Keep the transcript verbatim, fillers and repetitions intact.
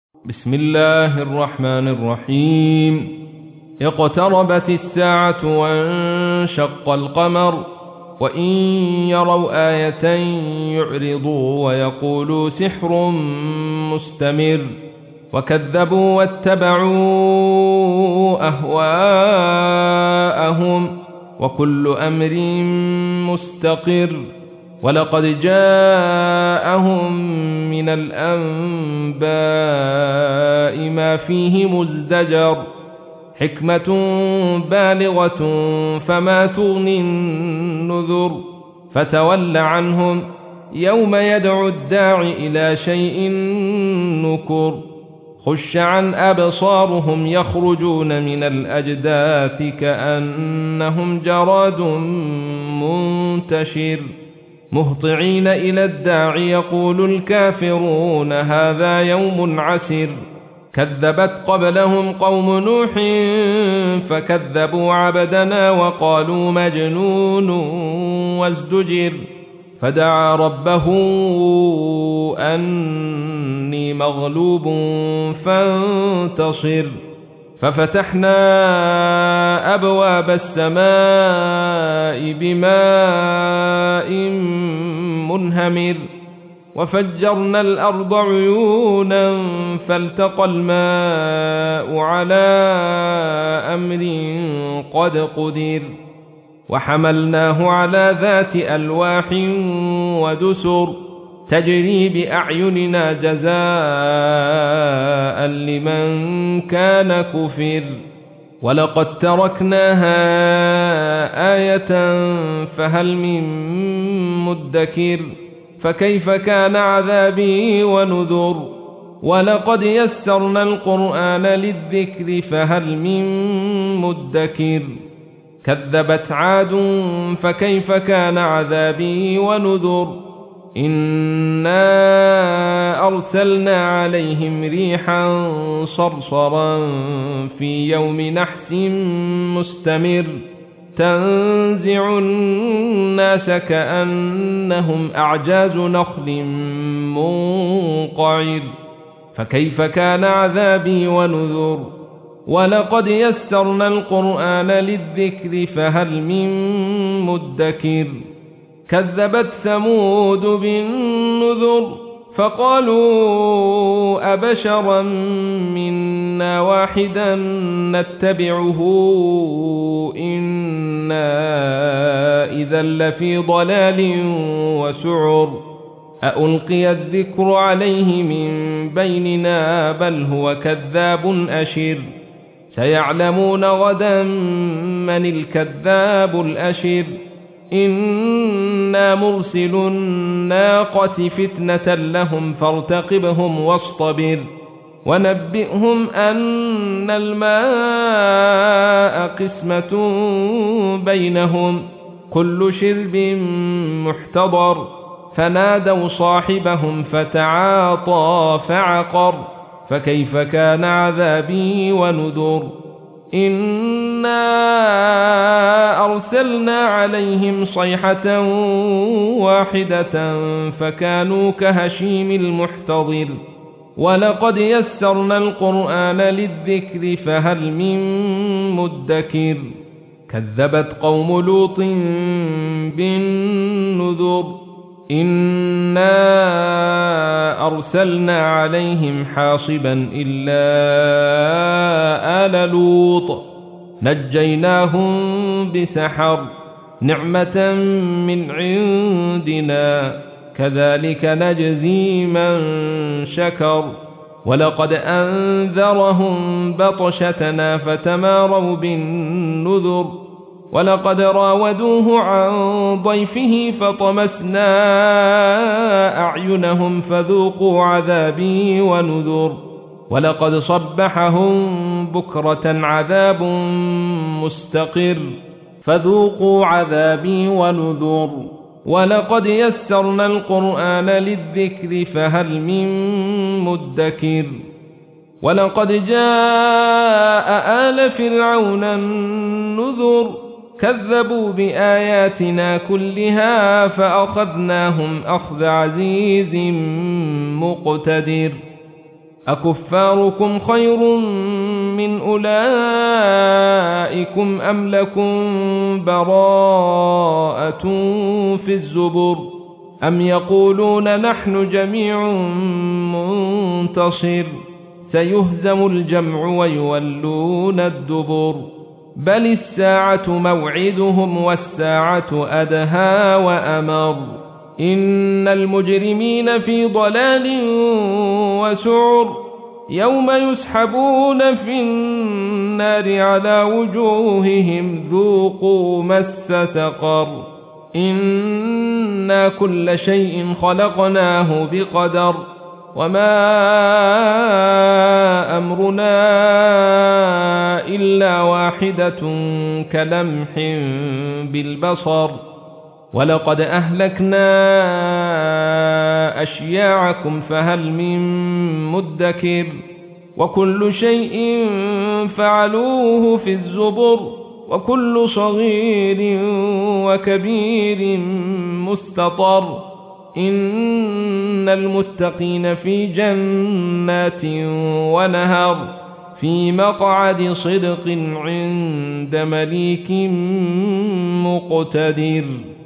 بسم الله الرحمن الرحيم. اقتربت الساعة وانشق القمر وإن يروا آية يعرضوا ويقولوا سحر مستمر وكذبوا واتبعوا أهواءهم وكل أمر مستقر ولقد جاءهم من الأنباء ما فيه مزدجر حكمة بالغة فما تغني النذر فتول عنهم يوم يدعو الداع إلى شيء نكر خش عن أبصارهم يخرجون من الأجداث كأنهم جراد منتشر مهطعين إلى الداع يقول الكافرون هذا يوم عسر كذبت قبلهم قوم نوح فكذبوا عبدنا وقالوا مجنون وازدجر فدعا ربه أني مغلوب فانتصر ففتحنا أبواب السماء بماء منهمر وفجرنا الأرض عيونا فالتقى الماء على أمر قد قدر وحملناه على ذات ألواح ودسر تجري بأعيننا جزاء لمن كان كفر ولقد تركناها آية فهل من مدكر فكيف كان عذابي ونذر ولقد يسرنا القرآن للذكر فهل من مدكر كذبت عاد فكيف كان عذابي ونذر إنا أرسلنا عليهم ريحا صرصرا في يوم نحس مستمر تنزع الناس كأنهم أعجاز نخل منقعر فكيف كان عذابي ونذر ولقد يسرنا القرآن للذكر فهل من مدكر كذبت ثمود بالنذر فقالوا أبشرا منا واحدا نتبعه إنا إذا لفي ضلال وسعر أألقي الذكر عليه من بيننا بل هو كذاب أشر سيعلمون غدا من الكذاب الأشر إنا مرسل الناقة فتنة لهم فارتقبهم واصطبر ونبئهم أن الماء قسمة بينهم كل شرب محتضر فنادوا صاحبهم فتعاطى فعقر فكيف كان عذابي ونذر إنا أرسلنا عليهم صيحة واحدة فكانوا كهشيم المحتضر ولقد يسرنا القرآن للذكر فهل من مدكر كذبت قوم لوط بالنذر إنا أرسلنا عليهم حاصبا إلا آل لوط نجيناهم بسحر نعمة من عندنا كذلك نجزي من شكر ولقد أنذرهم بطشتنا فتماروا بالنذر ولقد راودوه عن ضيفه فطمسنا أعينهم فذوقوا عذابي ونذر ولقد صبحهم بكرة عذاب مستقر فذوقوا عذابي ونذر ولقد يسرنا القرآن للذكر فهل من مدكر ولقد جاء آل فرعون النذر كذبوا بآياتنا كلها فأخذناهم أخذ عزيز مقتدر أكفاركم خير من أولئكم أم لكم براءة في الزبر أم يقولون نحن جميع منتصر سيهزم الجمع ويولون الدبر بل الساعة موعدهم والساعة أدهى وأمر إن المجرمين في ضلال وسعر يوم يسحبون في النار على وجوههم ذوقوا مس سقر إنا كل شيء خلقناه بقدر وما أمرنا إلا واحدة كلمح بالبصر ولقد أهلكنا أشياعكم فهل من مدكر وكل شيء فعلوه في الزبر وكل صغير وكبير مستطر إن المتقين في جنات ونهر في مقعد صدق عند مليك مقتدر.